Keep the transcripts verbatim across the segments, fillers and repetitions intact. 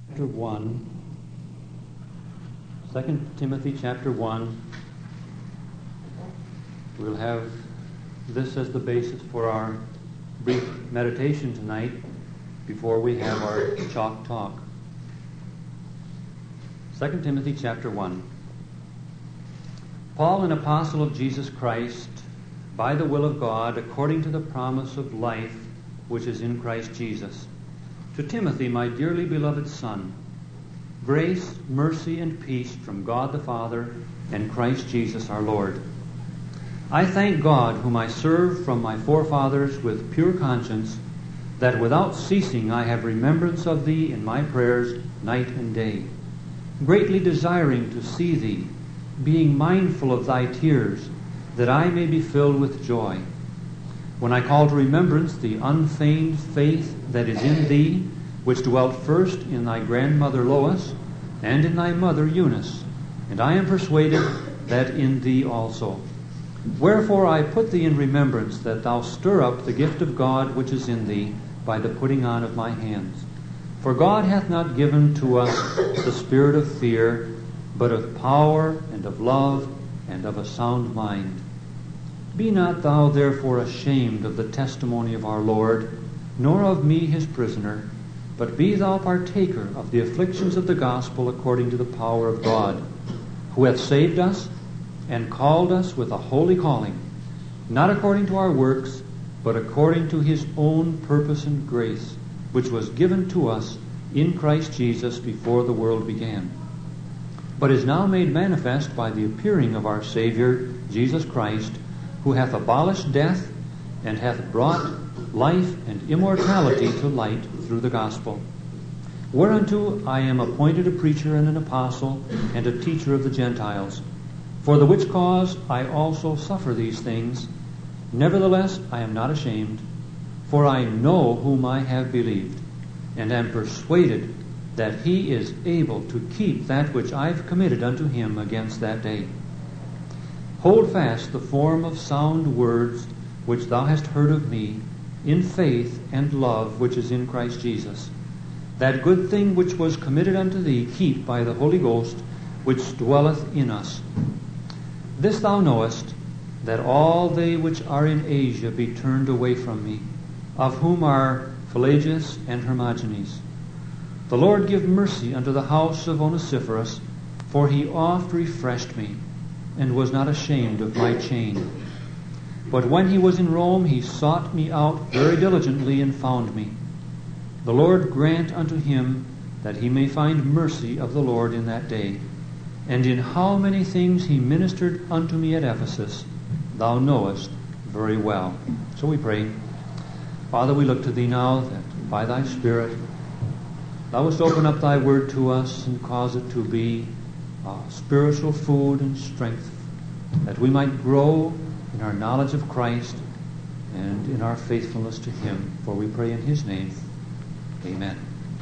Chapter one, Second Timothy chapter one. We'll have this as the basis for our brief meditation tonight before we have our chalk talk. Second Timothy chapter one. Paul, an apostle of Jesus Christ, by the will of God, according to the promise of life which is in Christ Jesus, to Timothy, my dearly beloved son, grace, mercy, and peace from God the Father and Christ Jesus our Lord. I thank God, whom I serve from my forefathers with pure conscience, that without ceasing I have remembrance of thee in my prayers night and day, greatly desiring to see thee, being mindful of thy tears, that I may be filled with joy. When I call to remembrance the unfeigned faith that is in thee, which dwelt first in thy grandmother Lois, and in thy mother Eunice, and I am persuaded that in thee also. Wherefore I put thee in remembrance, that thou stir up the gift of God which is in thee by the putting on of my hands. For God hath not given to us the spirit of fear, but of power and of love and of a sound mind. Be not thou therefore ashamed of the testimony of our Lord, nor of me his prisoner, but be thou partaker of the afflictions of the gospel according to the power of God, who hath saved us and called us with a holy calling, not according to our works, but according to his own purpose and grace, which was given to us in Christ Jesus before the world began, but is now made manifest by the appearing of our Savior, Jesus Christ, who hath abolished death, and hath brought life and immortality to light through the gospel. Whereunto I am appointed a preacher and an apostle and a teacher of the Gentiles, for the which cause I also suffer these things. Nevertheless I am not ashamed, for I know whom I have believed, and am persuaded that he is able to keep that which I have committed unto him against that day. Hold fast the form of sound words which thou hast heard of me, in faith and love which is in Christ Jesus. That good thing which was committed unto thee keep by the Holy Ghost which dwelleth in us. This thou knowest, that all they which are in Asia be turned away from me, of whom are Pelagius and Hermogenes. The Lord give mercy unto the house of Onesiphorus, for he oft refreshed me, and was not ashamed of my chain. But when he was in Rome, he sought me out very diligently and found me. The Lord grant unto him that he may find mercy of the Lord in that day. And in how many things he ministered unto me at Ephesus, thou knowest very well. So we pray. Father, we look to thee now, that by thy Spirit thou wouldst open up thy word to us and cause it to be uh, spiritual food and strength, that we might grow in our knowledge of Christ and in our faithfulness to him. For we pray in his name. Amen.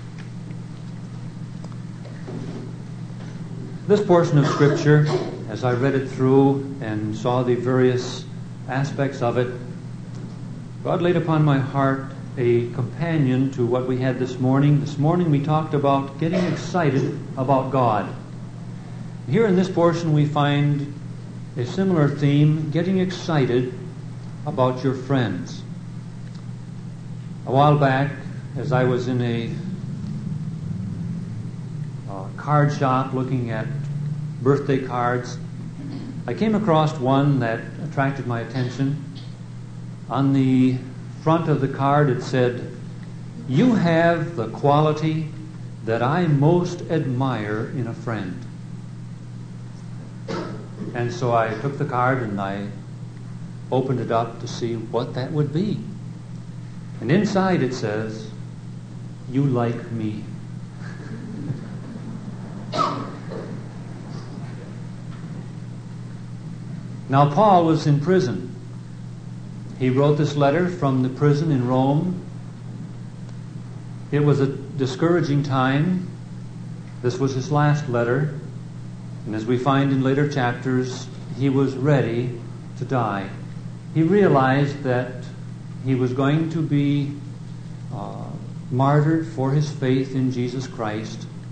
This portion of Scripture, as I read it through and saw the various aspects of it, God laid upon my heart a companion to what we had this morning. This morning we talked about getting excited about God. Here in this portion we find a similar theme, getting excited about your friends. A while back, as I was in a uh, card shop looking at birthday cards, I came across one that attracted my attention. On the front of the card it said, "You have the quality that I most admire in a friend." And so I took the card and I opened it up to see what that would be. And inside it says, "You like me." Now Paul was in prison. He wrote this letter from the prison in Rome. It was a discouraging time. This was his last letter. And as we find in later chapters, he was ready to die. He realized that he was going to be uh, martyred for his faith in Jesus Christ,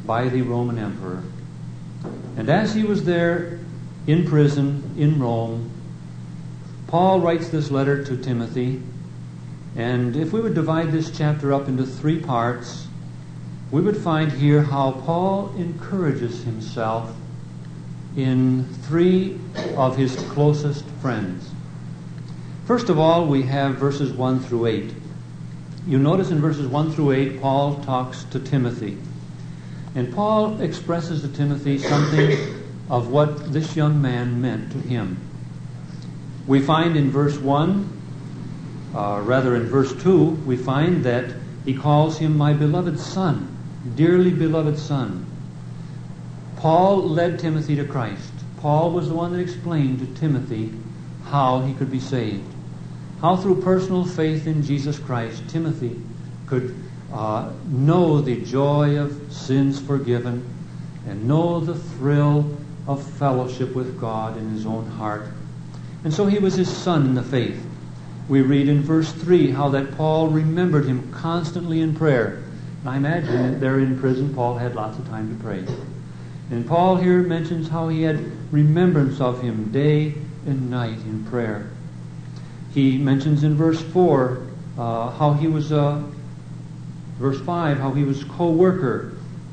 by the Roman emperor. And as he was there in prison in Rome, Paul writes this letter to Timothy. And if we would divide this chapter up into three parts, we would find here how Paul encourages himself in three of his closest friends. First of all, we have verses one through eight. You notice in verses one through eight, Paul talks to Timothy. And Paul expresses to Timothy something of what this young man meant to him. We find in verse one, uh, rather in verse two, we find that he calls him my beloved son, dearly beloved son. Paul led Timothy to Christ. Paul was the one that explained to Timothy how he could be saved. How through personal faith in Jesus Christ, Timothy could uh, know the joy of sins forgiven and know the thrill of fellowship with God in his own heart. And so he was his son in the faith. We read in verse three how that Paul remembered him constantly in prayer. And I imagine that there in prison, Paul had lots of time to pray. And Paul here mentions how he had remembrance of him day and night in prayer. He mentions in verse four uh, how he was, uh, verse five, how he was co-worker.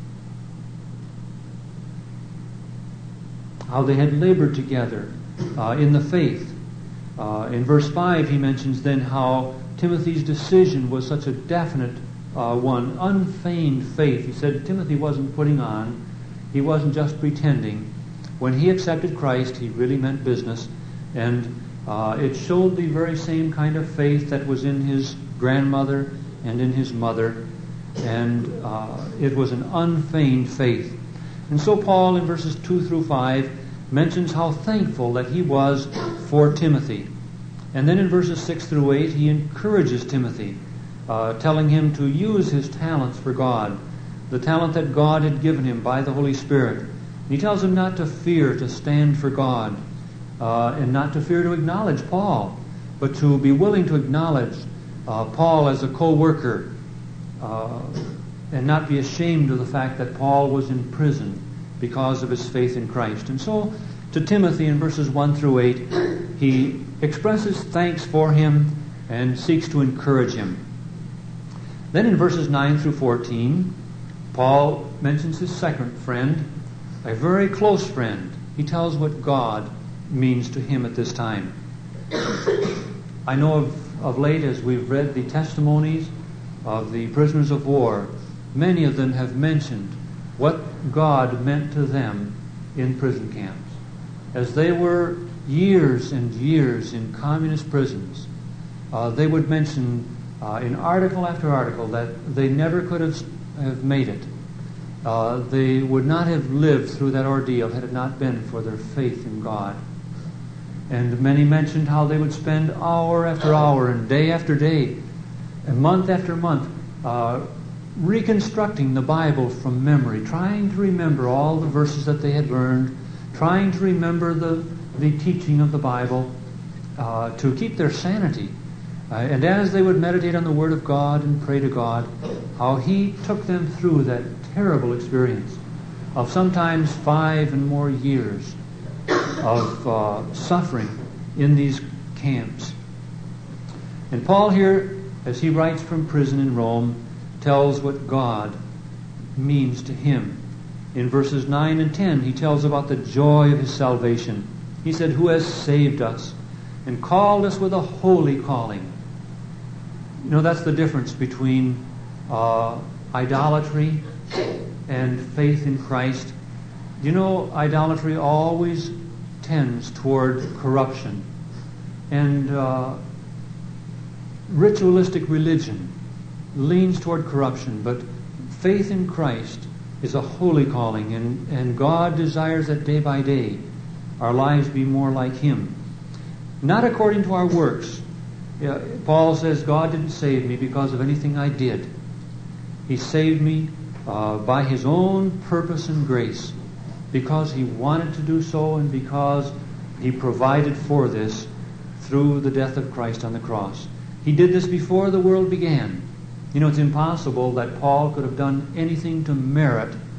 How they had labored together uh, in the faith. Uh, in verse five, he mentions then how Timothy's decision was such a definite uh, one, unfeigned faith. He said Timothy wasn't putting on, he wasn't just pretending. When he accepted Christ, he really meant business, and uh, it showed the very same kind of faith that was in his grandmother and in his mother, and uh, it was an unfeigned faith. And so Paul, in verses two through five, mentions how thankful that he was for Timothy. And then in verses six through eight, he encourages Timothy, uh, telling him to use his talents for God, the talent that God had given him by the Holy Spirit. And he tells him not to fear to stand for God, uh, and not to fear to acknowledge Paul, but to be willing to acknowledge uh, Paul as a co-worker, uh, and not be ashamed of the fact that Paul was in prison because of his faith in Christ. And so, to Timothy in verses one through eight, he expresses thanks for him and seeks to encourage him. Then in verses nine through fourteen, Paul mentions his second friend, a very close friend. He tells what God means to him at this time. I know of, of late, as we've read the testimonies of the prisoners of war, many of them have mentioned what God meant to them in prison camps. As they were years and years in communist prisons, uh, they would mention uh, in article after article that they never could have, have made it. Uh, they would not have lived through that ordeal had it not been for their faith in God. And many mentioned how they would spend hour after hour and day after day and month after month uh, reconstructing the Bible from memory, trying to remember all the verses that they had learned, trying to remember the, the teaching of the Bible, uh, to keep their sanity. Uh, and as they would meditate on the Word of God and pray to God, how He took them through that terrible experience of sometimes five and more years of uh, suffering in these camps. And Paul here, as he writes from prison in Rome, tells what God means to him. In verses nine and ten, he tells about the joy of his salvation. He said, who has saved us and called us with a holy calling. You know, that's the difference between uh, idolatry and faith in Christ. You know, idolatry always tends toward corruption. And uh, ritualistic religion leans toward corruption, but faith in Christ is a holy calling, and, and God desires that day by day our lives be more like Him. Not according to our works. Yeah, Paul says God didn't save me because of anything I did. He saved me uh, by His own purpose and grace, because He wanted to do so and because He provided for this through the death of Christ on the cross. He did this before the world began. You know, it's impossible that Paul could have done anything to merit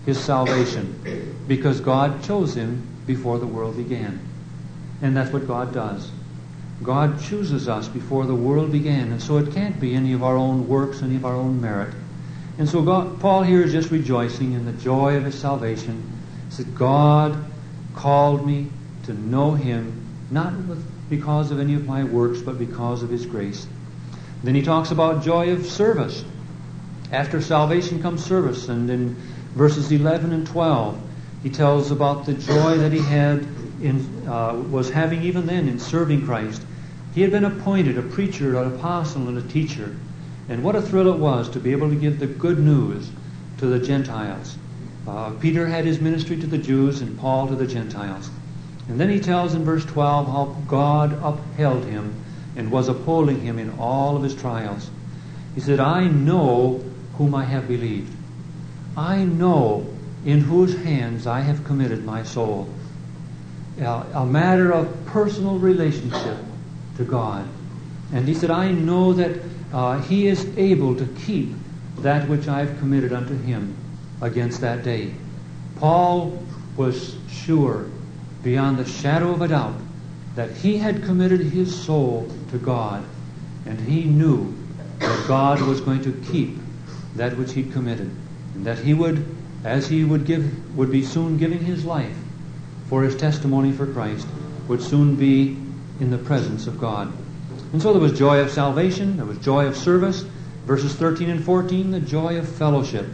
his salvation, because God chose him before the world began. And that's what God does. God chooses us before the world began, and so it can't be any of our own works, any of our own merit. And so God, Paul here is just rejoicing in the joy of his salvation. He said, God called me to know him, not with, because of any of my works, but because of his grace. Then he talks about joy of service. After salvation comes service, and in verses eleven and twelve, he tells about the joy that he had in uh, was having even then in serving Christ. He had been appointed a preacher, an apostle, and a teacher. And what a thrill it was to be able to give the good news to the Gentiles. Uh, Peter had his ministry to the Jews and Paul to the Gentiles. And then he tells in verse twelve how God upheld him and was upholding him in all of his trials. He said, I know whom I have believed. I know in whose hands I have committed my soul. A, a matter of personal relationship to God. And he said, I know that uh, he is able to keep that which I have committed unto him against that day. Paul was sure, beyond the shadow of a doubt, that he had committed his soul to God, and he knew that God was going to keep that which he committed, and that he would, as he would give, would be soon giving his life for his testimony for Christ, would soon be in the presence of God. And so there was joy of salvation, there was joy of service. Verses thirteen and fourteen, the joy of fellowship.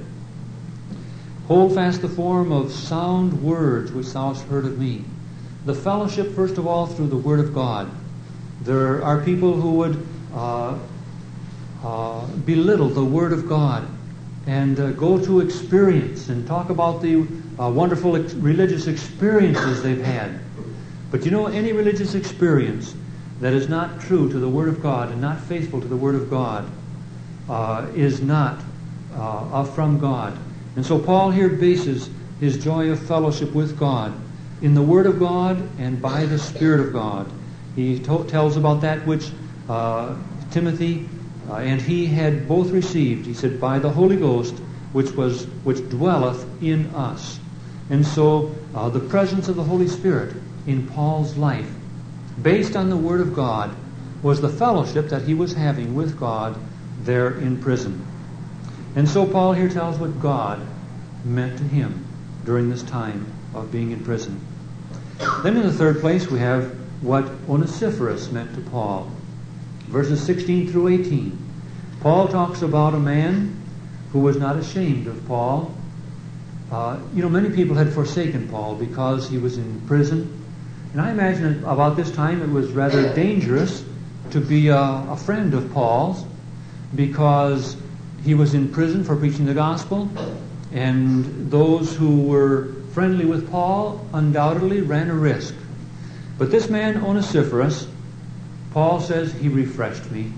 Hold fast the form of sound words which thou hast heard of me. The fellowship, first of all, through the Word of God. There are people who would uh, uh, belittle the Word of God and uh, go to experience and talk about the uh, wonderful ex- religious experiences they've had. But you know, any religious experience that is not true to the Word of God and not faithful to the Word of God uh, is not uh, from God. And so Paul here bases his joy of fellowship with God in the Word of God and by the Spirit of God. He to- tells about that which uh, Timothy uh, and he had both received. He said, by the Holy Ghost, which was which dwelleth in us. And so uh, the presence of the Holy Spirit in Paul's life, based on the Word of God, was the fellowship that he was having with God there in prison. And so Paul here tells what God meant to him during this time of being in prison. Then in the third place we have what Onesiphorus meant to Paul. Verses sixteen through eighteen. Paul talks about a man who was not ashamed of Paul. Uh, you know, many people had forsaken Paul because he was in prison. And I imagine about this time it was rather dangerous to be a, a friend of Paul's, because he was in prison for preaching the gospel, and those who were friendly with Paul undoubtedly ran a risk. But this man Onesiphorus, Paul says, he refreshed me.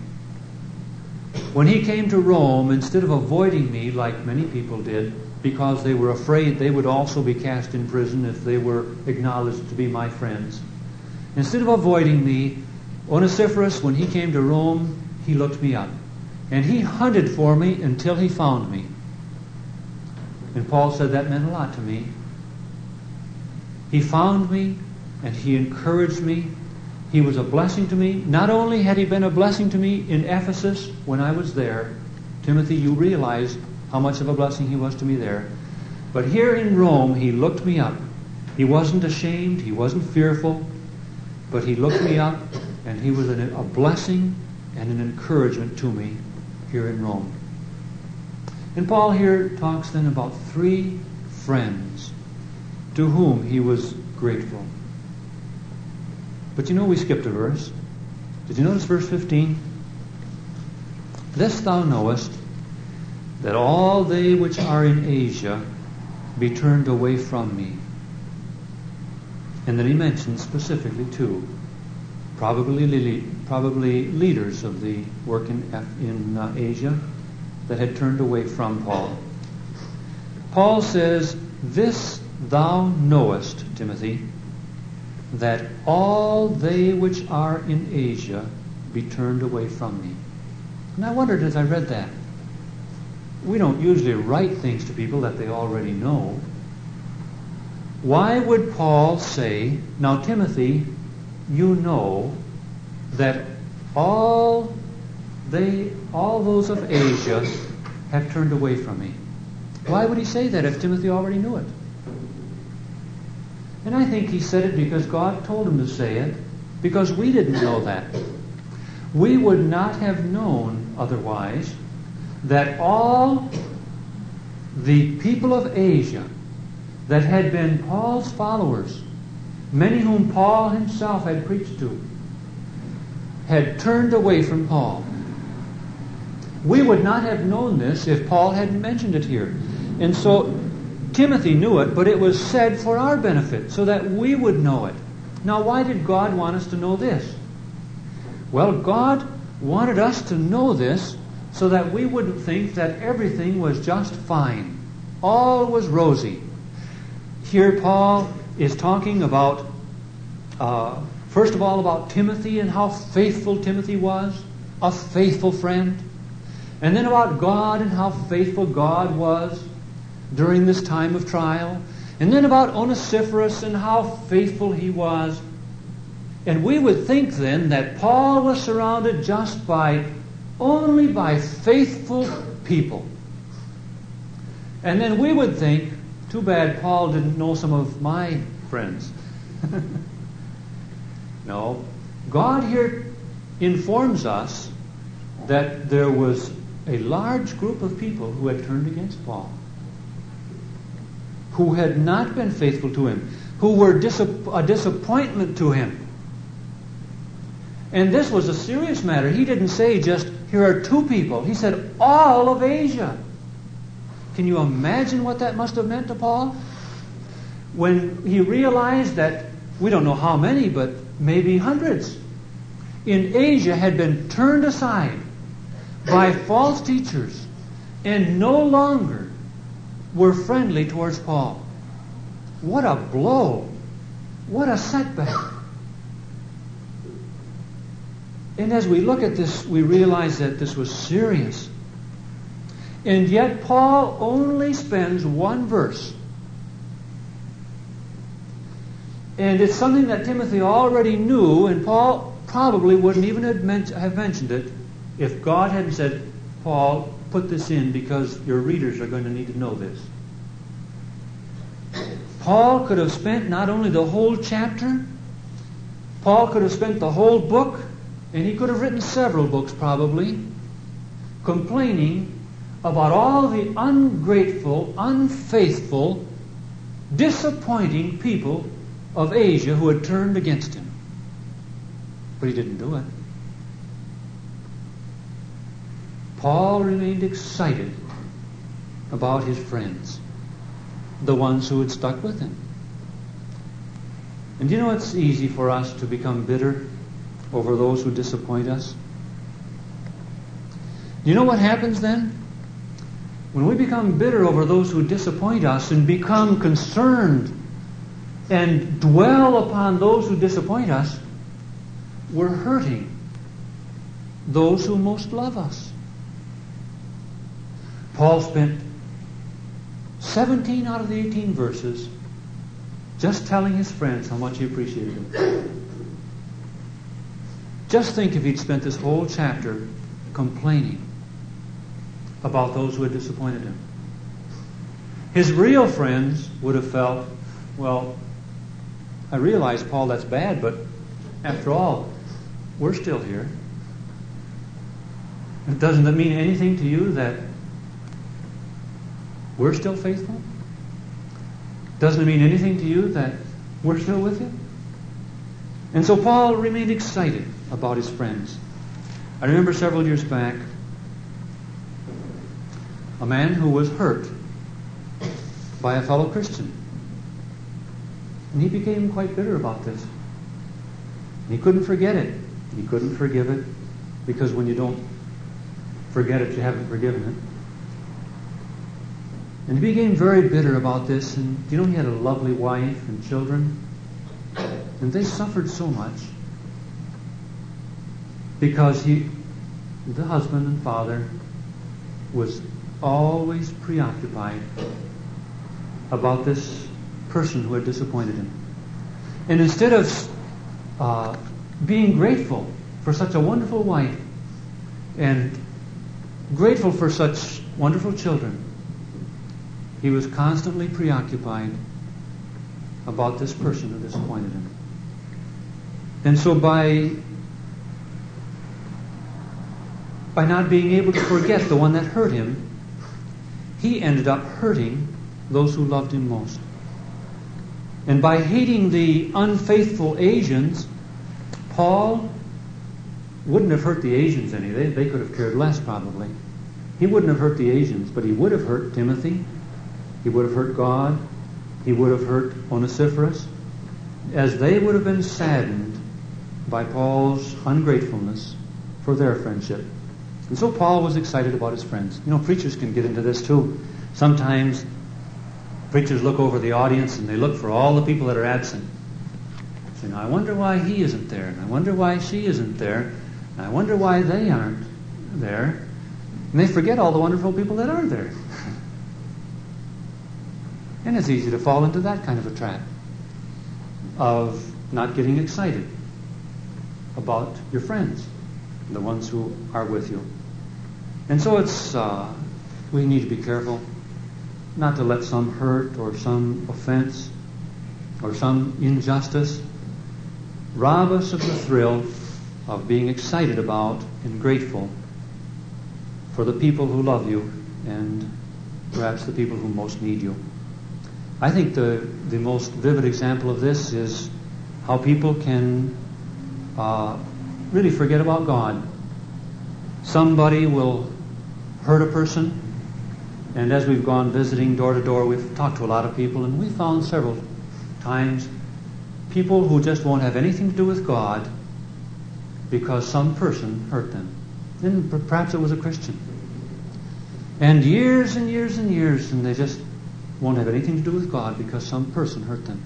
When he came to Rome, instead of avoiding me like many people did, because they were afraid they would also be cast in prison if they were acknowledged to be my friends, instead of avoiding me, Onesiphorus, when he came to Rome, he looked me up. And he hunted for me until he found me. And Paul said that meant a lot to me. He found me and he encouraged me. He was a blessing to me. Not only had he been a blessing to me in Ephesus when I was there, Timothy, you realize how much of a blessing he was to me there. But here in Rome, he looked me up. He wasn't ashamed. He wasn't fearful. But he looked me up, and he was a blessing and an encouragement to me here in Rome. And Paul here talks then about three friends to whom he was grateful. But you know, we skipped a verse. Did you notice verse fifteen? This thou knowest, that all they which are in Asia be turned away from me. And then he mentions specifically two, probably probably leaders of the work in, in uh, Asia that had turned away from Paul. Paul says, this thou knowest, Timothy, that all they which are in Asia be turned away from me. And I wondered as I read that, we don't usually write things to people that they already know. Why would Paul say, now Timothy, you know that all they, all those of Asia have turned away from me? Why would he say that if Timothy already knew it? And I think he said it because God told him to say it, because we didn't know that. We would not have known otherwise that all the people of Asia that had been Paul's followers, many whom Paul himself had preached to, had turned away from Paul. We would not have known this if Paul hadn't mentioned it here. And so Timothy knew it, but it was said for our benefit, so that we would know it. Now, why did God want us to know this? Well, God wanted us to know this so that we wouldn't think that everything was just fine. All was rosy. Here Paul is talking about, uh, first of all, about Timothy and how faithful Timothy was, a faithful friend. And then about God and how faithful God was during this time of trial. And then about Onesiphorus and how faithful he was. And we would think then that Paul was surrounded just by, only by faithful people. And then we would think, too bad Paul didn't know some of my friends. No. God here informs us that there was a large group of people who had turned against Paul, who had not been faithful to him, who were disapp- a disappointment to him. And this was a serious matter. He didn't say just, here are two people. He said, all of Asia. Can you imagine what that must have meant to Paul? When he realized that, we don't know how many, but maybe hundreds, in Asia had been turned aside by false teachers and no longer were friendly towards Paul. What a blow. What a setback. And as we look at this, we realize that this was serious. And yet Paul only spends one verse. And it's something that Timothy already knew, and Paul probably wouldn't even have mentioned it if God hadn't said, Paul, put this in because your readers are going to need to know this. Paul could have spent not only the whole chapter, Paul could have spent the whole book, and he could have written several books probably, complaining about all the ungrateful, unfaithful, disappointing people of Asia who had turned against him. But he didn't do it. Paul remained excited about his friends, the ones who had stuck with him. And you know, it's easy for us to become bitter over those who disappoint us. Do you know what happens then? When we become bitter over those who disappoint us and become concerned and dwell upon those who disappoint us, we're hurting those who most love us. Paul spent seventeen out of the eighteen verses just telling his friends how much he appreciated them. Just think if he'd spent this whole chapter complaining about those who had disappointed him. His real friends would have felt, well, I realize, Paul, that's bad, but after all, we're still here. Doesn't it mean anything to you that we're still faithful? Doesn't it mean anything to you that we're still with you? And so Paul remained excited about his friends. I remember several years back, a man who was hurt by a fellow Christian. And he became quite bitter about this. And he couldn't forget it. He couldn't forgive it, because when you don't forget it, you haven't forgiven it. And he became very bitter about this. And you know, he had a lovely wife and children. And they suffered so much because he, the husband and father, was always preoccupied about this person who had disappointed him. And instead of uh, being grateful for such a wonderful wife and grateful for such wonderful children, he was constantly preoccupied about this person who disappointed him. And so by by not being able to forget the one that hurt him, he ended up hurting those who loved him most. And by hating the unfaithful Asians, Paul wouldn't have hurt the Asians any. They, they could have cared less, probably. He wouldn't have hurt the Asians, but he would have hurt Timothy. He would have hurt God. He would have hurt Onesiphorus, as they would have been saddened by Paul's ungratefulness for their friendship. And so Paul was excited about his friends. You know, preachers can get into this too. Sometimes preachers look over the audience and they look for all the people that are absent. Say, now, I wonder why he isn't there, and I wonder why she isn't there, and I wonder why they aren't there. And they forget all the wonderful people that are there. And it's easy to fall into that kind of a trap of not getting excited about your friends, the ones who are with you. And so it's uh, we need to be careful not to let some hurt or some offense or some injustice rob us of the thrill of being excited about and grateful for the people who love you and perhaps the people who most need you. I think the, the most vivid example of this is how people can uh, really forget about God. Somebody will hurt a person, and as we've gone visiting door to door, we've talked to a lot of people, and we found several times people who just won't have anything to do with God because some person hurt them. And perhaps it was a Christian. And years and years and years, and they just won't have anything to do with God because some person hurt them.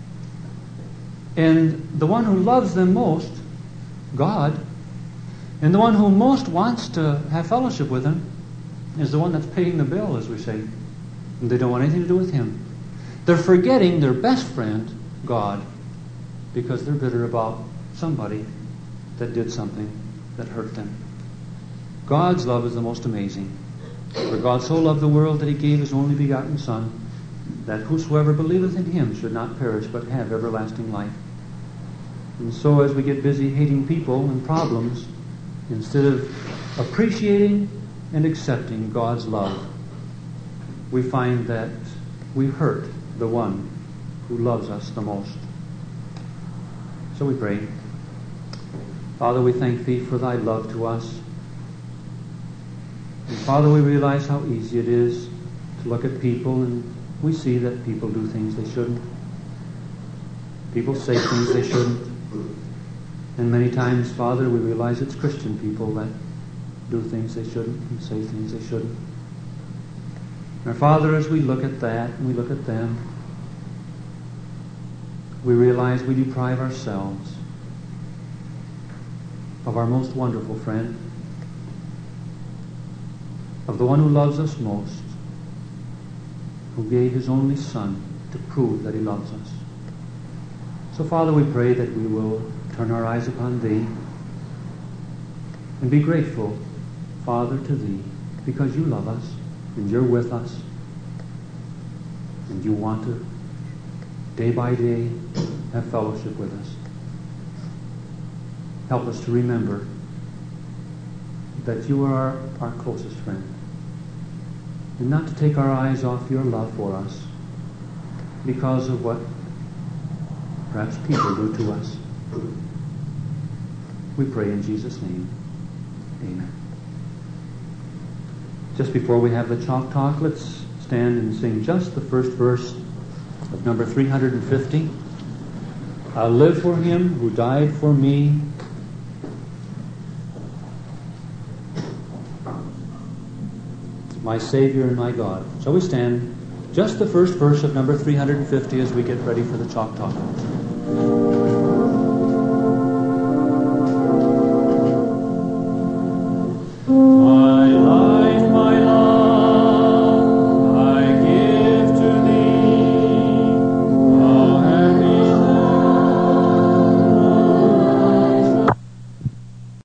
And the one who loves them most, God, and the one who most wants to have fellowship with him is the one that's paying the bill, as we say. And they don't want anything to do with him. They're forgetting their best friend, God, because they're bitter about somebody that did something that hurt them. God's love is the most amazing. For God so loved the world that he gave his only begotten Son, that whosoever believeth in him should not perish but have everlasting life. And so as we get busy hating people and problems, instead of appreciating and accepting God's love, we find that we hurt the one who loves us the most. So we pray. Father, we thank thee for thy love to us. And Father, we realize how easy it is to look at people and we see that people do things they shouldn't. People say things they shouldn't. And many times, Father, we realize it's Christian people that do things they shouldn't and say things they shouldn't. And Father, as we look at that and we look at them, we realize we deprive ourselves of our most wonderful friend, of the one who loves us most, who gave his only Son to prove that he loves us. So, Father, we pray that we will turn our eyes upon thee and be grateful, Father, to thee, because you love us and you're with us and you want to, day by day, have fellowship with us. Help us to remember that you are our, our closest friend, and not to take our eyes off your love for us because of what perhaps people do to us. We pray in Jesus' name. Amen. Just before we have the chalk talk, let's stand and sing just the first verse of number three hundred fifty. I'll live for him who died for me. My Savior and my God. Shall we stand? Just the first verse of number three hundred fifty as we get ready for the chalk talk.